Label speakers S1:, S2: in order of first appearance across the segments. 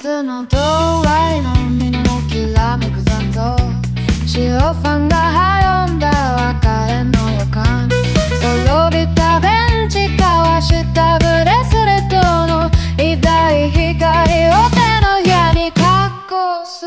S1: 夏の到来の海のきらめく残像、白ファンがはよんだ別れの予感、そろりたベンチ交わしたブレスレットの痛い光を手のひらに隠す。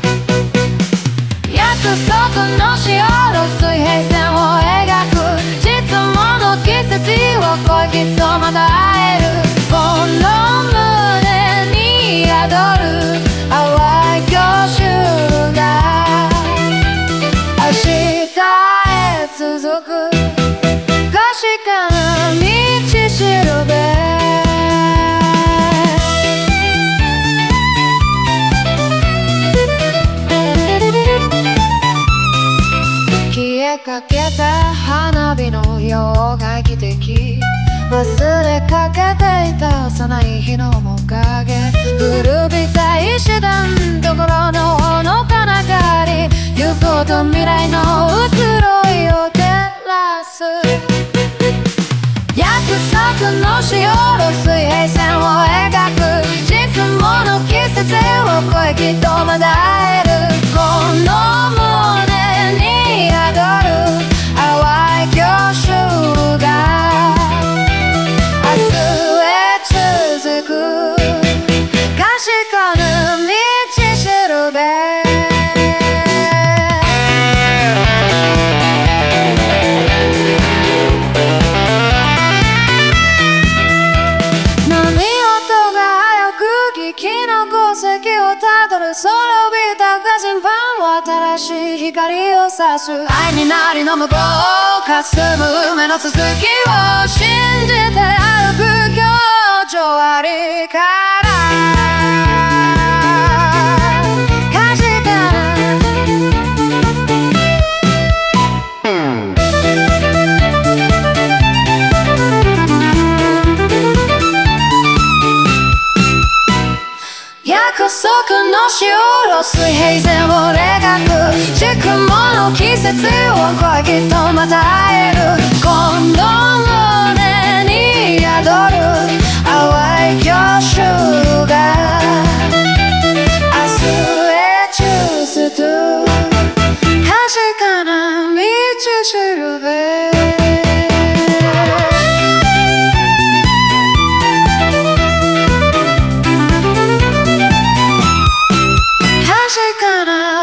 S1: 約束のしおろ水平線を描く、実もの季節を越えきっとまた会える。この胸に宿る淡い郷愁が明日へ続く確かな道しるべ。消えかけた花火のよう外気的、忘れかけていた幼い日の面影、古びた石段どころのほのかな光、行くほど未来の移ろいを照らす。約束のしおろ水平線を描く、実もの季節を越えきっとまだ会える。この胸に宿る淡い郷愁が明日へ続く確かな道しるべ。木の鉱石をたどる、それを見た火人ファンは新しい光を差す。愛になりの向こうかすむ夢の続きを信じて歩く今日上ありから確かな約束のしおろ水平線を描く、軸もの季節を越えきっとまた会える。この胸に宿る淡い郷愁が明日へ続く確かな道しるべ。確かな